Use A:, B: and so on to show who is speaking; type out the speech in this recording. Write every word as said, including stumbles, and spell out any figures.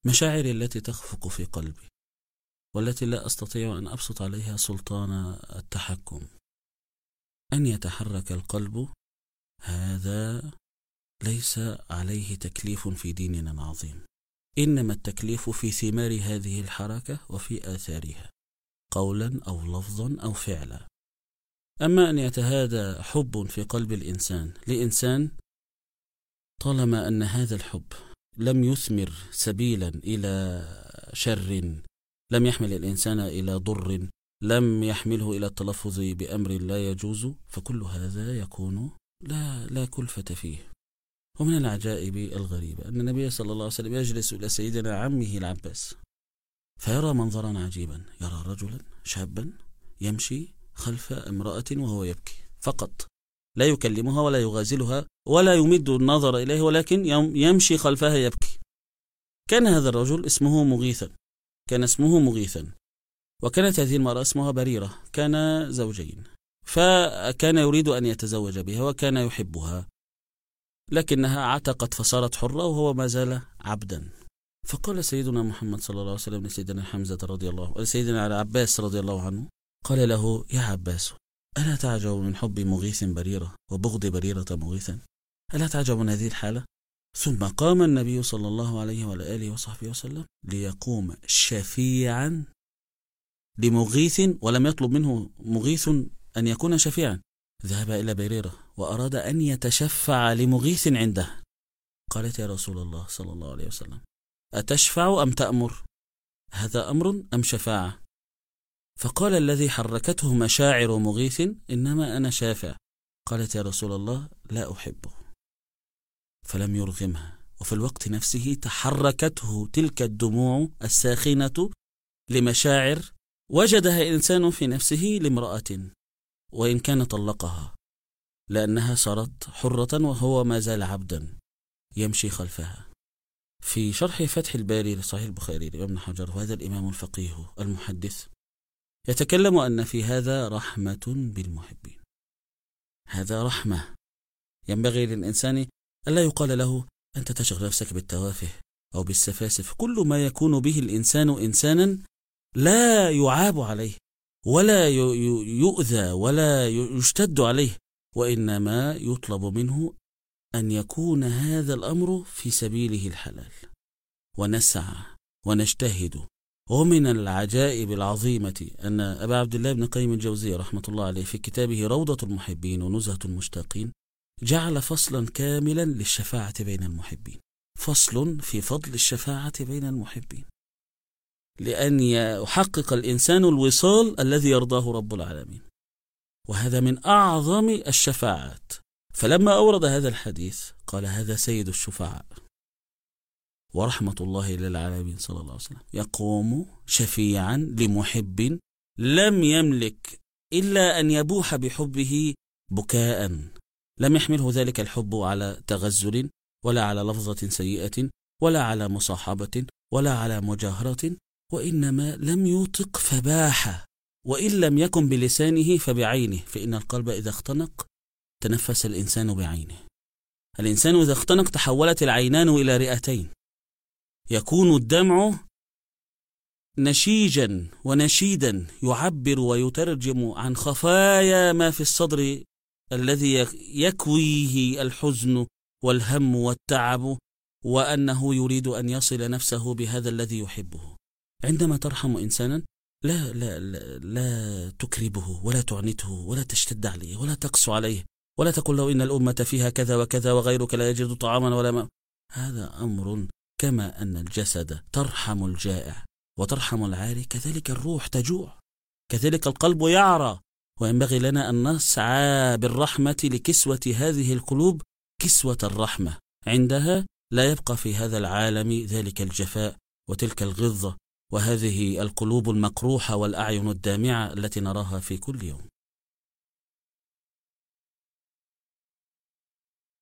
A: مشاعري التي تخفق في قلبي والتي لا أستطيع أن أبسط عليها سلطان التحكم، أن يتحرك القلب هذا ليس عليه تكليف في ديننا العظيم، إنما التكليف في ثمار هذه الحركة وفي آثارها قولا أو لفظا أو فعلا. أما أن يتهادى حب في قلب الإنسان لإنسان، طالما أن هذا الحب لم يثمر سبيلا إلى شر، لم يحمل الإنسان إلى ضر، لم يحمله إلى التلفظ بأمر لا يجوز، فكل هذا يكون لا, لا كلفة فيه. ومن العجائب الغريبة أن النبي صلى الله عليه وسلم يجلس إلى سيدنا عمه العباس فيرى منظرا عجيبا، يرى رجلا شابا يمشي خلف امرأة وهو يبكي فقط، لا يكلمها ولا يغازلها ولا يمد النظر إليه، ولكن يمشي خلفها يبكي. كان هذا الرجل اسمه مغيثا، كان اسمه مغيثا وكانت هذه المرأة اسمها بريرة، كان زوجين، فكان يريد أن يتزوج بها وكان يحبها، لكنها عتقت فصارت حرة وهو ما زال عبدا. فقال سيدنا محمد صلى الله عليه وسلم لسيدنا حمزة رضي الله ولسيدنا العباس رضي الله عنه، قال له: يا عباس، ألا تعجب من حب مغيث بريرة وبغض بريرة مغيثا؟ ألا تعجب من هذه الحالة؟ ثم قام النبي صلى الله عليه وعلى آله وصحبه وسلم ليقوم شفيعا لمغيث، ولم يطلب منه مغيث أن يكون شفيعا، ذهب إلى بريرة وأراد أن يتشفع لمغيث عنده. قالت: يا رسول الله صلى الله عليه وسلم، أتشفع أم تأمر؟ هذا أمر أم شفاعة؟ فقال الذي حركته مشاعر مغيث: إنما أنا شافع. قالت: يا رسول الله، لا أحبه. فلم يرغمها، وفي الوقت نفسه تحركته تلك الدموع الساخنة لمشاعر وجدها إنسان في نفسه لامرأة، وإن كان طلقها، لأنها صارت حرة وهو ما زال عبدا يمشي خلفها. في شرح فتح الباري لصحيح البخاري لابن حجر، وهذا الإمام الفقيه المحدث يتكلم أن في هذا رحمة بالمحبين. هذا رحمة، ينبغي للإنسان ألا يقال له: أنت تشغل نفسك بالتوافه أو بالسفاسف. كل ما يكون به الإنسان إنسانا لا يعاب عليه ولا يؤذى ولا يشتد عليه، وإنما يطلب منه أن يكون هذا الأمر في سبيله الحلال، ونسعى ونجتهد. ومن العجائب العظيمة أن أبا عبد الله بن قيم الجوزية رحمة الله عليه في كتابه روضة المحبين ونزهة المشتاقين جعل فصلا كاملا للشفاعة بين المحبين، فصل في فضل الشفاعة بين المحبين، لأن يحقق الإنسان الوصال الذي يرضاه رب العالمين، وهذا من أعظم الشفاعات. فلما أورد هذا الحديث قال: هذا سيد الشفعاء ورحمة الله للعالمين صلى الله عليه وسلم، يقوم شفيعا لمحب لم يملك إلا أن يبوح بحبه بكاء، لم يحمله ذلك الحب على تغزل ولا على لفظة سيئة ولا على مصاحبة ولا على مجاهرة، وإنما لم يطق فباح، وإن لم يكن بلسانه فبعينه، فإن القلب إذا اختنق تنفس الإنسان بعينه. الإنسان إذا اختنق تحولت العينان إلى رئتين، يكون الدمع نشيجا ونشيدا يعبر ويترجم عن خفايا ما في الصدر الذي يكويه الحزن والهم والتعب، وأنه يريد أن يصل نفسه بهذا الذي يحبه. عندما ترحم إنسانا لا, لا, لا, لا تكربه ولا تعنته ولا تشتد عليه ولا تقسو عليه ولا تقول له إن الأمة فيها كذا وكذا وغيرك لا يجد طعاما ولا ماء. هذا أمر كما أن الجسد ترحم الجائع وترحم العاري، كذلك الروح تجوع، كذلك القلب يعرى، وينبغي لنا أن نسعى بالرحمة لكسوة هذه القلوب كسوة الرحمة. عندها لا يبقى في هذا العالم ذلك الجفاء وتلك الغضة وهذه القلوب المقروحة والأعين الدامعة التي نراها في كل يوم.